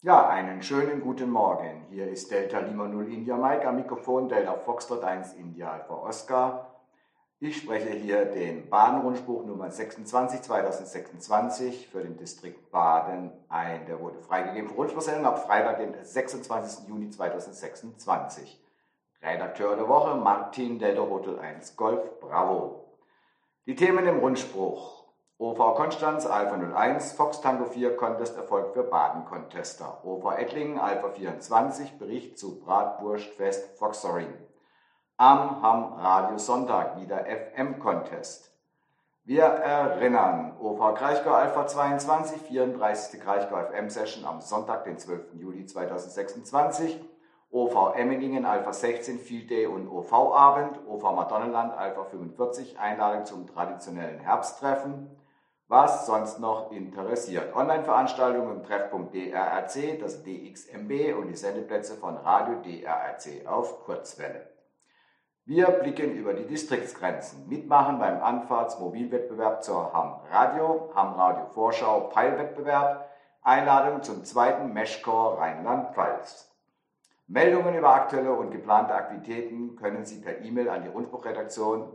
Ja, einen schönen guten Morgen. Hier ist Delta Lima 0 India Mike am Mikrofon, Delta Foxtrot 1 India Alpha Oscar. Ich spreche hier den Baden-Rundspruch Nummer 26 2026 für den Distrikt Baden ein. Der wurde freigegeben für Rundspruchsendung ab Freitag, den 26. Juni 2026. Redakteur der Woche Martin Delta Hotel 1 Golf Bravo. Die Themen im Rundspruch. OV Konstanz Alpha 01, Fox Tango 4 Contest Erfolg für Baden-Contester. OV Ettlingen Alpha 24 Bericht zu Bratwurstfest Foxoring. Am Ham Radio Sonntag wieder FM Contest. Wir erinnern, OV Kraichgau Alpha 22, 34. Kraichgau FM Session am Sonntag, den 12. Juli 2026. OV Emmendingen Alpha 16 Field Day und OV Abend. OV Madonnenland Alpha 45 Einladung zum traditionellen Herbsttreffen. Was sonst noch interessiert. Online-Veranstaltungen im Treffpunkt DRRC, das DXMB und die Sendeplätze von Radio DRRC auf Kurzwelle. Wir blicken über die Distriktsgrenzen. Mitmachen beim Anfahrtsmobilwettbewerb zur Ham Radio Vorschau Peilwettbewerb. Einladung zum zweiten Meshcore Rheinland-Pfalz. Meldungen über aktuelle und geplante Aktivitäten können Sie per E-Mail an die Rundspruchredaktion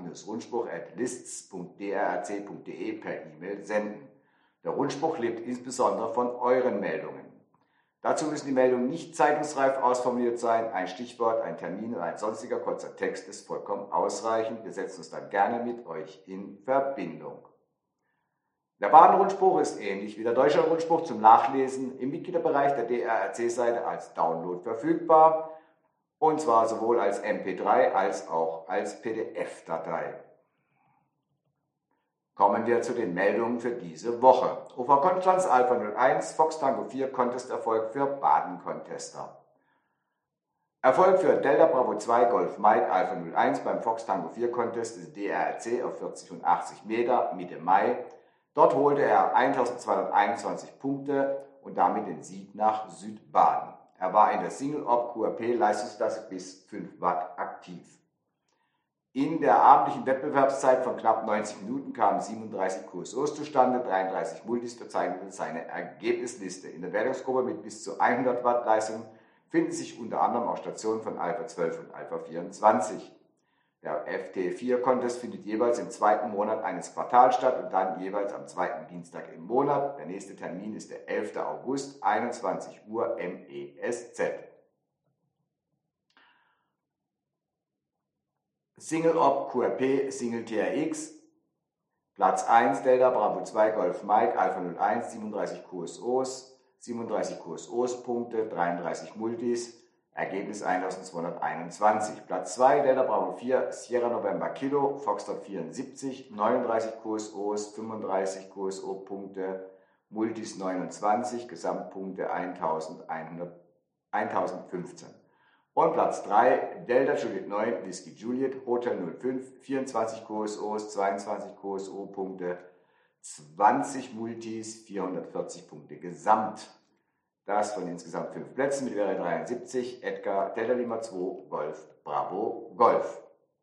baden-rundspruch@lists.drrc.de per E-Mail senden. Der Rundspruch lebt insbesondere von euren Meldungen. Dazu müssen die Meldungen nicht zeitungsreif ausformuliert sein. Ein Stichwort, ein Termin oder ein sonstiger kurzer Text ist vollkommen ausreichend. Wir setzen uns dann gerne mit euch in Verbindung. Der Baden-Rundspruch ist ähnlich wie der Deutschland-Rundspruch zum Nachlesen im Mitgliederbereich der DRRC-Seite als Download verfügbar, und zwar sowohl als MP3 als auch als PDF-Datei. Kommen wir zu den Meldungen für diese Woche. OV Konstanz Alpha 01, Fox Tango 4 Contest-Erfolg für Baden-Contester. Erfolg für Delta Bravo 2 Golf Mike Alpha 01 beim Fox Tango 4 Contest des DRRC auf 40 und 80 Meter Mitte Mai. Dort holte er 1221 Punkte und damit den Sieg nach Südbaden. Er war in der Single-Op QRP Leistungsklasse bis 5 Watt aktiv. In der abendlichen Wettbewerbszeit von knapp 90 Minuten kamen 37 QSOs zustande, 33 Multis bezeichneten seine Ergebnisliste. In der Wertungsgruppe mit bis zu 100 Watt Leistung finden sich unter anderem auch Stationen von Alpha 12 und Alpha 24. Der FT4-Contest findet jeweils im zweiten Monat eines Quartals statt und dann jeweils am zweiten Dienstag im Monat. Der nächste Termin ist der 11. August, 21 Uhr MESZ. Single-Op QRP Single TRX. Platz 1 Delta Bravo 2 Golf Mike Alpha 01, 37 QSOs Punkte, 33 Multis. Ergebnis 1221. Platz 2, Delta Bravo 4, Sierra November Kilo, Foxtrot 74, 39 QSOs, 35 QSO-Punkte, Multis 29, Gesamtpunkte 1015. Und Platz 3, Delta Juliet 9, Whiskey Juliet, Hotel 05, 24 QSOs, 22 QSO-Punkte, 20 Multis, 440 Punkte Gesamt. Das von insgesamt 5 Plätzen mit wäre 73, Edgar Delta Lima 2, Golf, Bravo, Golf.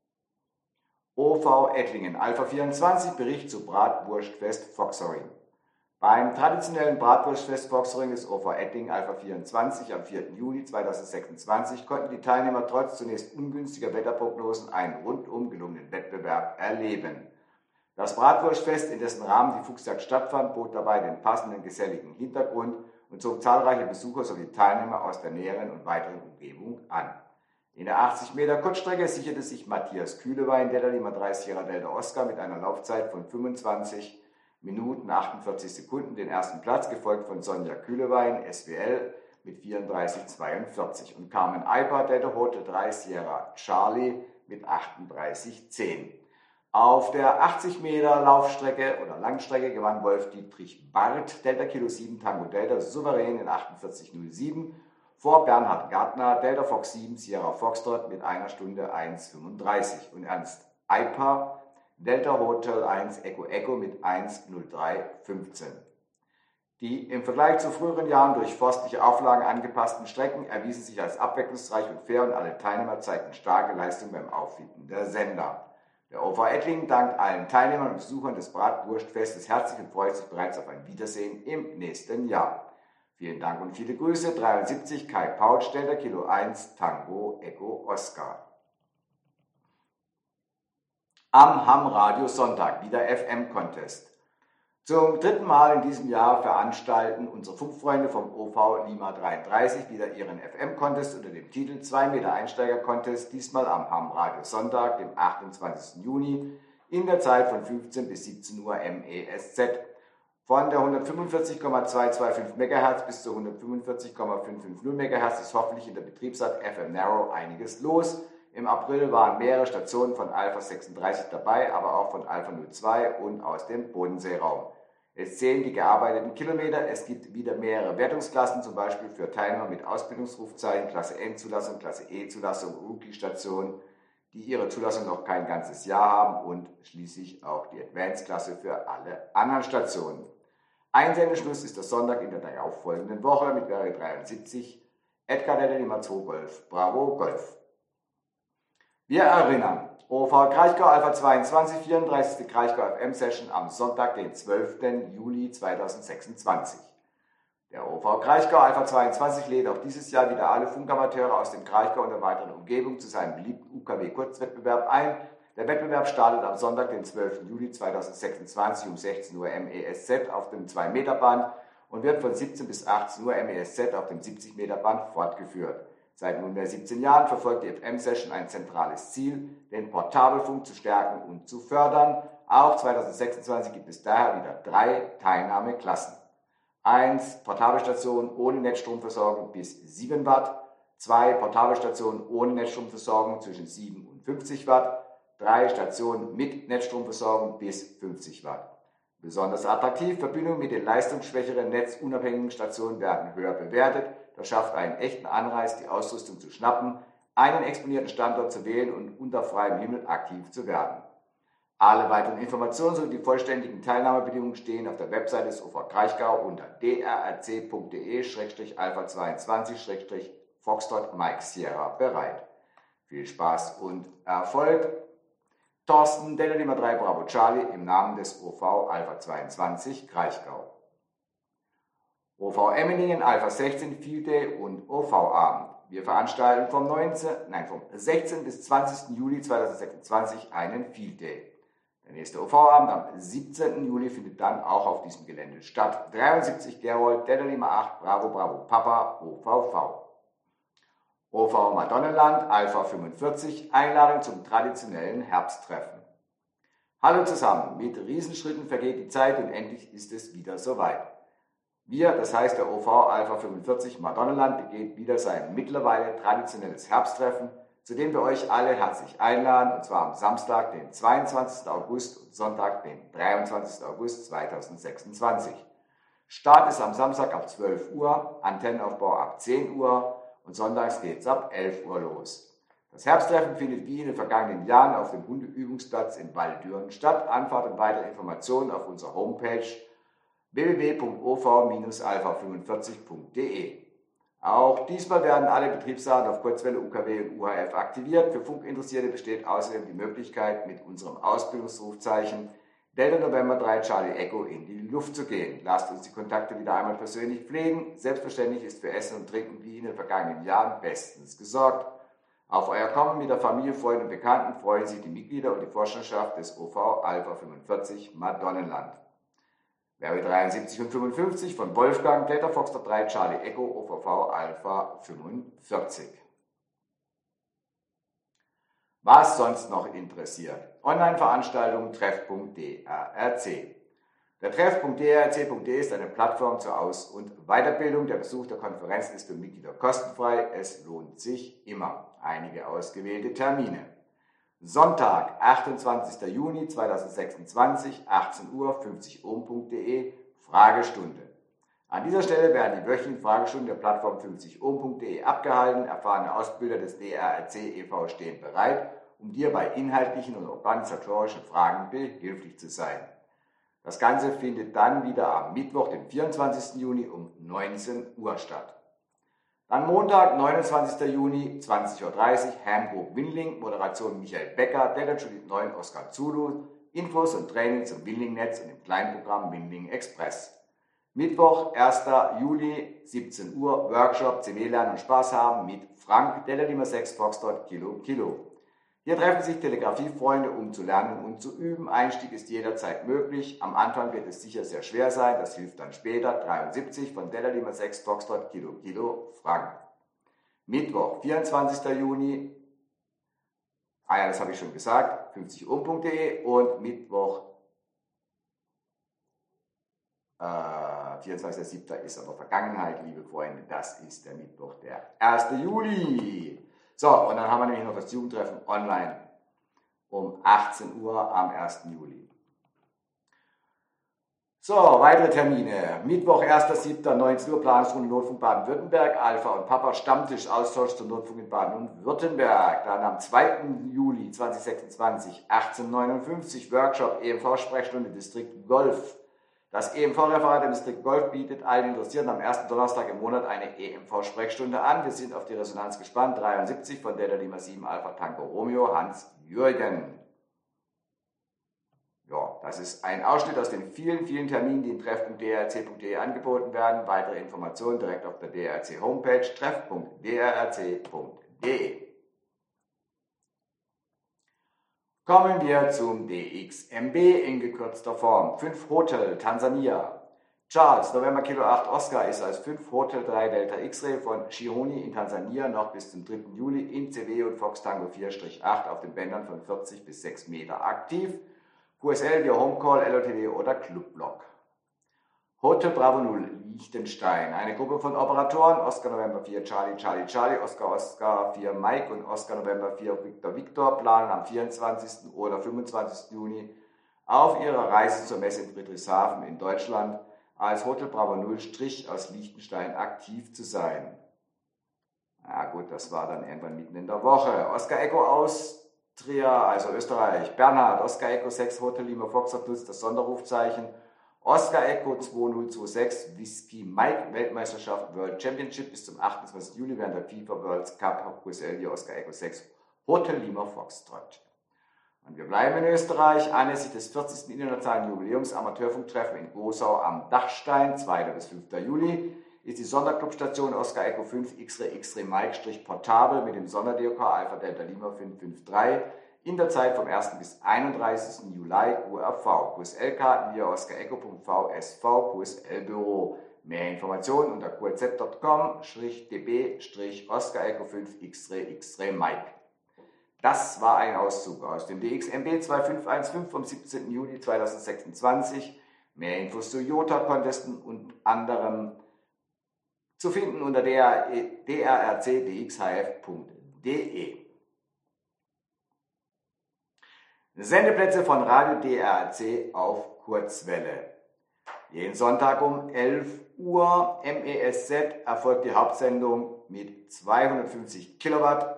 OV Ettlingen, Alpha 24, Bericht zu Bratwurstfest Foxoring. Beim traditionellen Bratwurstfest Foxoring des OV Ettlingen Alpha 24 am 4. Juli 2026 konnten die Teilnehmer trotz zunächst ungünstiger Wetterprognosen einen rundum gelungenen Wettbewerb erleben. Das Bratwurstfest, in dessen Rahmen die Fuchsjagd stattfand, bot dabei den passenden geselligen Hintergrund und zog zahlreiche Besucher sowie Teilnehmer aus der näheren und weiteren Umgebung an. In der 80 Meter Kurzstrecke sicherte sich Matthias Kühlewein, Delta Lima 3 Sierra Delta Oscar mit einer Laufzeit von 25 Minuten 48 Sekunden den ersten Platz, gefolgt von Sonja Kühlewein, SWL, mit 34,42 und Carmen Eiper, Delta Hotel 3 Sierra Charlie mit 38,10. Auf der 80 Meter Laufstrecke oder Langstrecke gewann Wolf-Dietrich Barth, Delta Kilo 7 Tango Delta, souverän in 48,07 vor Bernhard Gartner, Delta Fox 7 Sierra Foxtrot mit 1 Stunde 1,35 und Ernst Eiper, Delta Hotel 1 Echo Echo mit 1,03,15. Die im Vergleich zu früheren Jahren durch forstliche Auflagen angepassten Strecken erwiesen sich als abwechslungsreich und fair und alle Teilnehmer zeigten starke Leistung beim Auffinden der Sender. Der OV Ettlingen dankt allen Teilnehmern und Besuchern des Bratwurstfestes herzlich und freut sich bereits auf ein Wiedersehen im nächsten Jahr. Vielen Dank und viele Grüße. 73 Kai Pautsch, Delta Kilo 1, Tango, Echo, Oscar. Am Ham-Radio Sonntag wieder FM-Contest. Zum dritten Mal in diesem Jahr veranstalten unsere Funkfreunde vom OV Lima 33 wieder ihren FM-Contest unter dem Titel 2 Meter Einsteiger-Contest, diesmal am Ham-Radio Sonntag, dem 28. Juni, in der Zeit von 15 bis 17 Uhr MESZ. Von der 145,225 MHz bis zu 145,550 MHz ist hoffentlich in der Betriebsart FM Narrow einiges los. Im April waren mehrere Stationen von Alpha 36 dabei, aber auch von Alpha 02 und aus dem Bodenseeraum. Es zählen die gearbeiteten Kilometer, es gibt wieder mehrere Wertungsklassen, zum Beispiel für Teilnehmer mit Ausbildungsrufzeichen, Klasse N-Zulassung, Klasse E-Zulassung, Rookie-Stationen, die ihre Zulassung noch kein ganzes Jahr haben und schließlich auch die Advanced-Klasse für alle anderen Stationen. Einsendeschluss ist der Sonntag in der darauffolgenden Woche mit Wäre 73, Edgar Delta Lima 2 Golf, Bravo Golf. Wir erinnern, OV Kraichgau Alpha 22, 34. Kraichgau FM Session am Sonntag, den 12. Juli 2026. Der OV Kraichgau Alpha 22 lädt auch dieses Jahr wieder alle Funkamateure aus dem Kraichgau und der weiteren Umgebung zu seinem beliebten UKW-Kurzwettbewerb ein. Der Wettbewerb startet am Sonntag, den 12. Juli 2026 um 16 Uhr MESZ auf dem 2-Meter-Band und wird von 17 bis 18 Uhr MESZ auf dem 70-Meter-Band fortgeführt. Seit nunmehr 17 Jahren verfolgt die FM-Session ein zentrales Ziel, den Portabelfunk zu stärken und zu fördern. Auch 2026 gibt es daher wieder 3 Teilnahmeklassen. 1. Portabelstationen ohne Netzstromversorgung bis 7 Watt. 2. Portabelstationen ohne Netzstromversorgung zwischen 7 und 50 Watt. 3 Stationen mit Netzstromversorgung bis 50 Watt. Besonders attraktiv, Verbindungen mit den leistungsschwächeren netzunabhängigen Stationen werden höher bewertet. Das schafft einen echten Anreiz, die Ausrüstung zu schnappen, einen exponierten Standort zu wählen und unter freiem Himmel aktiv zu werden. Alle weiteren Informationen sowie die vollständigen Teilnahmebedingungen stehen auf der Website des OV Kraichgau unter drc.de/alpha22/Foxtrot Mike Sierra bereit. Viel Spaß und Erfolg! Thorsten, Delta Lima 3 Bravo Charlie im Namen des OV Alpha 22 Kraichgau. OV Emmendingen Alpha 16 Field Day und OV Abend. Wir veranstalten vom 16. bis 20. Juli 2026 einen Field Day. Der nächste OV-Abend am 17. Juli findet dann auch auf diesem Gelände statt. 73 Gerold, Delta Lima 8 Bravo Bravo Papa OVV. OV Madonnenland, Alpha 45, Einladung zum traditionellen Herbsttreffen. Hallo zusammen, mit Riesenschritten vergeht die Zeit und endlich ist es wieder soweit. Wir, das heißt der OV Alpha 45 Madonnenland, begeht wieder sein mittlerweile traditionelles Herbsttreffen, zu dem wir euch alle herzlich einladen, und zwar am Samstag, den 22. August und Sonntag, den 23. August 2026. Start ist am Samstag ab 12 Uhr, Antennenaufbau ab 10 Uhr, und sonntags geht's ab 11 Uhr los. Das Herbsttreffen findet wie in den vergangenen Jahren auf dem Hundeübungsplatz in Waldüren statt. Anfahrt und weitere Informationen auf unserer Homepage www.ov-alpha45.de. Auch diesmal werden alle Betriebsdaten auf Kurzwelle, UKW und UHF aktiviert. Für Funkinteressierte besteht außerdem die Möglichkeit, mit unserem Ausbildungsrufzeichen Delta November 3 Charlie Echo in die Luft zu gehen. Lasst uns die Kontakte wieder einmal persönlich pflegen. Selbstverständlich ist für Essen und Trinken wie in den vergangenen Jahren bestens gesorgt. Auf euer Kommen mit der Familie, Freunden und Bekannten freuen sich die Mitglieder und die Vorstandschaft des OV Alpha 45 Madonnenland. Wäre 73 und 55 von Wolfgang, Delta Foxtrot 3 Charlie Echo, OVV Alpha 45. Was sonst noch interessiert? Online-Veranstaltung Treff.drc. Der Treff.drc.de ist eine Plattform zur Aus- und Weiterbildung. Der Besuch der Konferenzen ist für Mitglieder kostenfrei. Es lohnt sich immer. Einige ausgewählte Termine. Sonntag, 28. Juni 2026, 18 Uhr, 50ohm.de, Fragestunde. An dieser Stelle werden die wöchentlichen Fragestunden der Plattform 50ohm.de abgehalten. Erfahrene Ausbilder des DRRC e.V. stehen bereit, um dir bei inhaltlichen und organisatorischen Fragen behilflich zu sein. Das Ganze findet dann wieder am Mittwoch, den 24. Juni um 19 Uhr statt. Dann Montag, 29. Juni, 20.30 Uhr, Hamburg Winling, Moderation Michael Becker, Delta Juliet 9 Oscar Zulu, Infos und Training zum Winling-Netz und dem Kleinprogramm Winling Express. Mittwoch, 1. Juli, 17 Uhr, Workshop CW Lernen und Spaß haben mit Frank, Delta Lima 6 Foxtrot Kilo Kilo. Hier treffen sich Telegrafiefreunde, um zu lernen und zu üben. Einstieg ist jederzeit möglich. Am Anfang wird es sicher sehr schwer sein, das hilft dann später. 73 von Delta Lima 6 Foxtrot Kilo Kilo Frank. Mittwoch, 24. Juni, das habe ich schon gesagt, 50ohm.de und Mittwoch, 24.07. ist aber Vergangenheit, liebe Freunde, das ist der Mittwoch, der 1. Juli. So, und dann haben wir nämlich noch das Jugendtreffen online um 18 Uhr am 1. Juli. So, weitere Termine. Mittwoch, 1.07. 19 Uhr, Planungsrunde Notfunk Baden-Württemberg, Alpha und Papa, Stammtisch, Austausch zum Notfunk in Baden-Württemberg. Dann am 2. Juli 2026, 1859, Workshop EMV-Sprechstunde Distrikt Golf. Das EMV-Referat im Distrikt Golf bietet allen Interessierten am ersten Donnerstag im Monat eine EMV-Sprechstunde an. Wir sind auf die Resonanz gespannt. 73 von Delta Lima 7 Alpha Tango Romeo, Hans-Jürgen. Ja, das ist ein Ausschnitt aus den vielen, vielen Terminen, die in treff.drc.de angeboten werden. Weitere Informationen direkt auf der DRC Homepage treff.drc.de. Kommen wir zum DXMB in gekürzter Form. 5 Hotel Tansania. Charles, November Kilo 8 Oscar ist als 5 Hotel 3 Delta X-Ray von Shihoni in Tansania noch bis zum 3. Juli in CW und Fox Tango 4-8 auf den Bändern von 40 bis 6 Meter aktiv. QSL via Homecall, LOTW oder Clubblock. Hotel Bravo 0 Liechtenstein. Eine Gruppe von Operatoren, Oscar November 4 Charlie Charlie Charlie, Oscar 4 Mike und Oscar November 4 Victor Victor planen am 24. oder 25. Juni auf ihrer Reise zur Messe in Friedrichshafen in Deutschland als Hotel Bravo 0 aus Liechtenstein aktiv zu sein. Ja gut, das war dann irgendwann mitten in der Woche. Oscar Echo Austria, also Österreich. Bernhard, Oscar Echo 6 Hotel Lima Foxtrot nutzt das Sonderrufzeichen. Oscar Echo 2026 Whisky Mike Weltmeisterschaft World Championship bis zum 28. Juli während der FIFA World Cup QSL via Oscar Echo 6 Hotel Lima Foxtrot. Und wir bleiben in Österreich. Anlässlich des 40. Internationalen Jubiläums Amateurfunktreffen in Gosau am Dachstein, 2. bis 5. Juli, ist die Sonderclubstation Oscar Echo 5 X-Ray Mike Portable mit dem Sonder-DOK Alpha Delta Lima 553 in der Zeit vom 1. bis 31. Juli URV. QSL-Karten via oscarecho.vsv QSL-Büro. Mehr Informationen unter qz.com-db-Oscar Echo 5 X-Ray Mike. Das war ein Auszug aus dem DXMB 2515 vom 17. Juli 2026. Mehr Infos zu Jota-Contesten und anderem zu finden unter drc.dxhf.de. Sendeplätze von Radio DRC auf Kurzwelle. Jeden Sonntag um 11 Uhr MESZ erfolgt die Hauptsendung mit 250 Kilowatt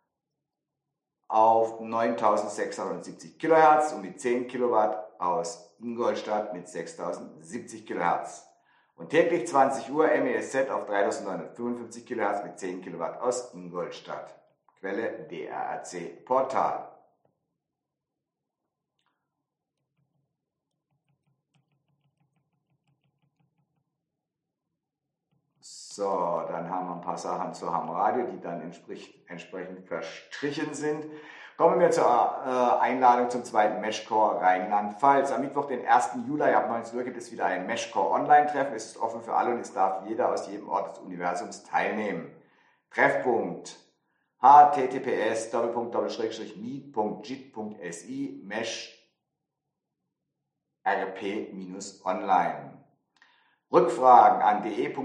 auf 9670 Kilohertz und mit 10 Kilowatt aus Ingolstadt mit 6070 Kilohertz. Und täglich 20 Uhr MESZ auf 3955 Kilohertz mit 10 Kilowatt aus Ingolstadt. Quelle DRC Portal. So, dann haben wir ein paar Sachen zu Ham Radio, die dann entsprechend verstrichen sind. Kommen wir zur Einladung zum 2. Meshcore Rheinland-Pfalz. Am Mittwoch, den 1. Juli ab 19 Uhr gibt es wieder ein Meshcore Online-Treffen. Es ist offen für alle und es darf jeder aus jedem Ort des Universums teilnehmen. Treffpunkt https://meet.jit.si mesh-rp-online. Rückfragen an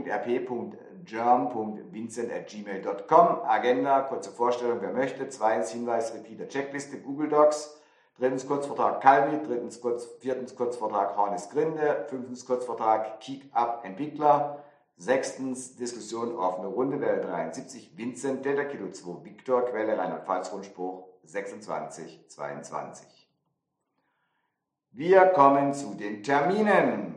de.rp.germ.vincent@gmail.com. Agenda, kurze Vorstellung, wer möchte. 2. Hinweis, Repeater, Checkliste, Google Docs. 3. Kurzvortrag Calvi. 4. Kurzvortrag Hornis Grinde. 5. Kurzvortrag Kick Up Entwickler. 6. Diskussion offene Runde, Welle 73, Vincent, Delta Kilo 2, Victor, Quelle Rheinland-Pfalz-Rundspruch 2622. Wir kommen zu den Terminen,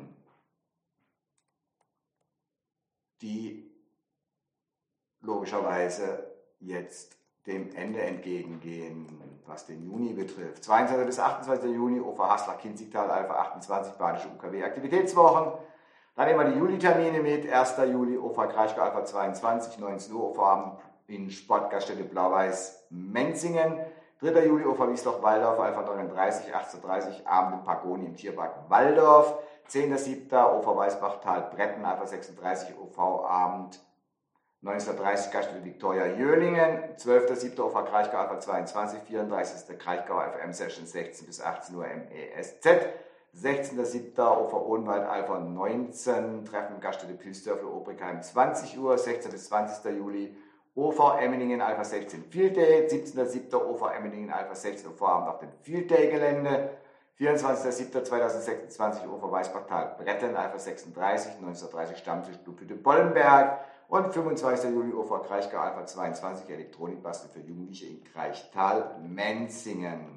die logischerweise jetzt dem Ende entgegengehen, was den Juni betrifft. 22. bis 28. Juni, Ufer Haslach, Kinzigtal, Alpha 28, Badische UKW Aktivitätswochen. Dann nehmen wir die Juli-Termine mit. 1. Juli OFA Kraichgau Alpha 22, 19 Uhr OFA in Sportgaststätte Blau-Weiß Menzingen. 3. Juli OFA Wiesloch-Walldorf Alpha 39, 18:30 Abend im Pagoni im Tierpark Walldorf. 10.7. OFA Weißbachtal Bretten Alpha 36 OV-Abend 19:30 Gaststätte Viktoria Jöhlingen. 12.7. OFA Kraichgau Alpha 22, 34. Kraichgau FM Session 16 bis 18 Uhr MESZ. 16.7. OFA Odenwald Alpha 19, Treffen Gaststätte Pilsdörfel Obrigheim 20 Uhr. 16. bis 20. Juli OV Emmendingen Alpha 16 Field Day. 17.7. OV Emmendingen Alpha 16 Vorabend auf dem Field Day Gelände. 24.07.2026 OV Weißbachtal Bretten Alpha 36, 19:30 Stammtisch Blubhütte Bollenberg. Und 25. Juli OV Kraichgau Alpha 22 Elektronikbastel für Jugendliche in Kraichtal Menzingen.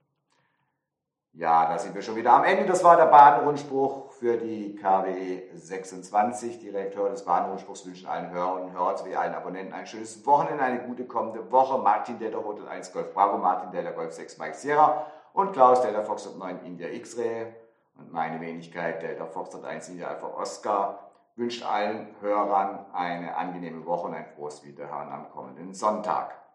Ja, da sind wir schon wieder am Ende. Das war der Bahnrundspruch für die KW 26. Die Redakteure des Bahnrundspruchs wünschen allen Hörern und Hörern sowie allen Abonnenten ein schönes Wochenende, eine gute kommende Woche. Martin Delta Hotel 1 Golf Bravo, Martin Delta Golf 6 Mike Sierra und Klaus Delta Foxtrot 9 India X-Ray und meine Wenigkeit Delta Foxtrot 1 India Alpha Oscar wünscht allen Hörern eine angenehme Woche und ein frohes Wiederhören am kommenden Sonntag.